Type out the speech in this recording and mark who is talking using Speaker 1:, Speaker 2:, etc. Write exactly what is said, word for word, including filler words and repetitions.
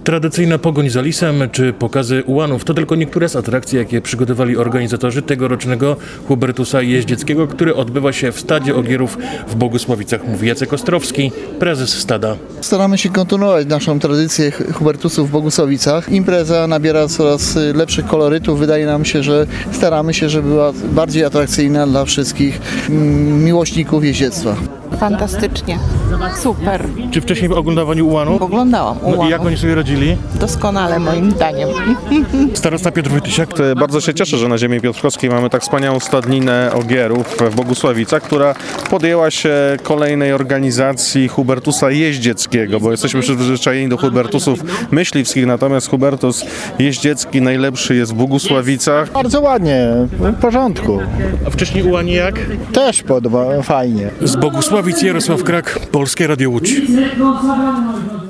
Speaker 1: Tradycyjna pogoń za lisem czy pokazy ułanów to tylko niektóre z atrakcji, jakie przygotowali organizatorzy tegorocznego Hubertusa Jeździeckiego, który odbywa się w Stadzie Ogierów w Bogusławicach, mówi Jacek Ostrowski, prezes stada.
Speaker 2: Staramy się kontynuować naszą tradycję Hubertusów w Bogusławicach. Impreza nabiera coraz lepszych kolorytów. Wydaje nam się, że staramy się, żeby była bardziej atrakcyjna dla wszystkich miłośników jeździectwa.
Speaker 3: Fantastycznie. Super.
Speaker 1: Czy wcześniej oglądawali ułanów?
Speaker 3: Oglądałam
Speaker 1: No i
Speaker 3: ułanów.
Speaker 1: jak oni sobie radzili?
Speaker 3: Doskonale moim zdaniem.
Speaker 1: Starosta Piotr Wojtysiak.
Speaker 4: Bardzo się cieszę, że na ziemi piotrkowskiej mamy tak wspaniałą stadninę Ogierów w Bogusławicach, która podjęła się kolejnej organizacji Hubertusa Jeździeckiego, bo jesteśmy przyzwyczajeni do Hubertusów myśliwskich, natomiast Hubertus Jeździecki najlepszy jest w Bogusławicach.
Speaker 5: Bardzo ładnie, w porządku.
Speaker 1: A wcześniej ułani jak?
Speaker 5: Też podoba, fajnie.
Speaker 1: Z Bogusławic Jarosław Krak, Polskie Radio Łódź.